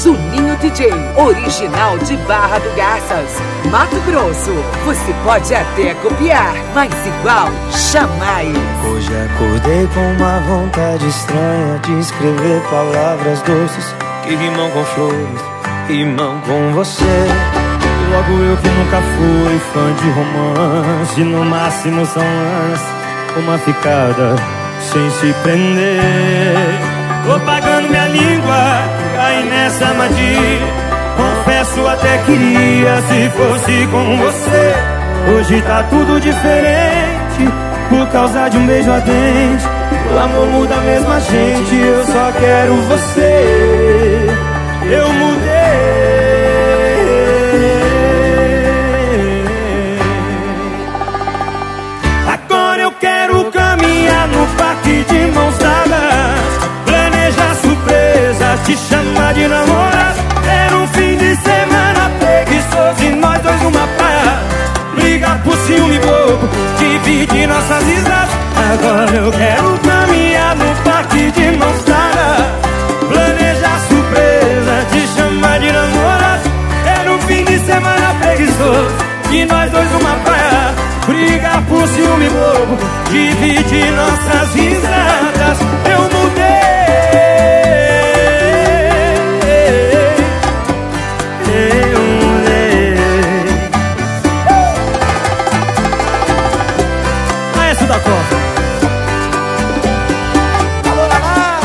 Juninho DJ, original de Barra do Garças, Mato Grosso. Você pode até copiar, mas igual, jamais. Hoje acordei com uma vontade estranha de escrever palavras doces que rimam com flores, rimam com você. E logo eu que nunca fui fã de romance, no máximo são lance, uma ficada sem se prender. Tô pagando minha língua, caí nessa armadilha. Confesso, até queria se fosse com você. Hoje tá tudo diferente, por causa de um beijo ardente. O amor muda mesmo a gente, eu só quero você. Eu mudei. Agora eu quero caminhar no parque de mãos dadas, planejar surpresa, te chamar de namorado. Era um fim de semana preguiçoso e nós dois numa praia, brigar por ciúme bobo, dividir nossas risadas. Agora eu quero caminhar no parque de mãos dadas, planejar surpresa, te chamar de namorado. Era um fim de semana preguiçoso e nós dois numa praia, brigar por ciúme bobo, dividir nossas risadas. Eu mudei. Da Costa. Alô, Lala!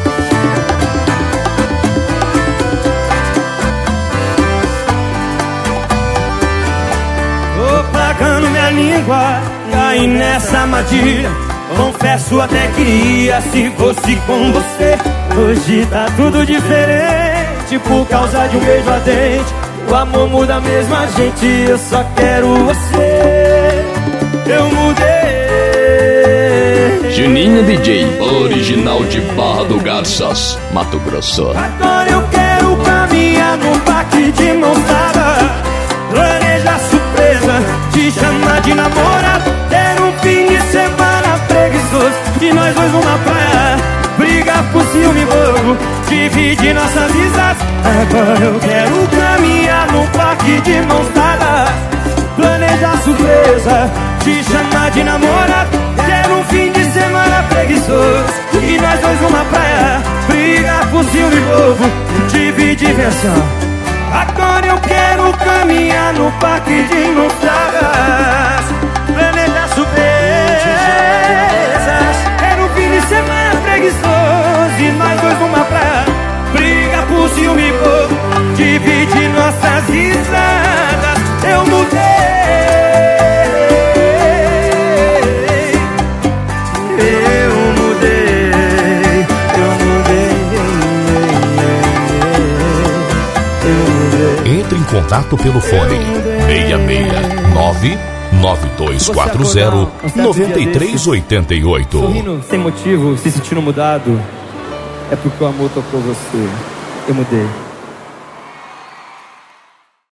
Tô pagando minha língua, caí nessa armadilha. Confesso, até queria se fosse com você. Hoje tá tudo diferente, por causa de um beijo ardente. O amor muda mesmo a gente, eu só quero você. Eu mudei. Juninho DJ, original de Barra do Garças, Mato Grosso. Agora eu quero caminhar no parque de mãos dadas, planejar surpresa, te chamar de namorado. Ter um fim de semana preguiçoso e nós dois numa praia, brigar por ciúme bobo, dividir nossas risadas. Agora eu quero caminhar no parque de mãos dadas, planejar surpresa, te chamar de namorado. Quero um fim de semana preguiçoso e nós dois numa praia, brigar por ciúme bobo, dividir diversão. Agora eu quero caminhar no parque de mãos dadas, planejar surpresas. Quero um fim de semana preguiçoso e nós dois numa praia, brigar por ciúme bobo, dividir nossas risadas. Eu mudei. Entre em contato pelo fone 669-9240-9388. Sorrindo sem motivo, se sentindo mudado, é porque o amor tocou você. Eu mudei.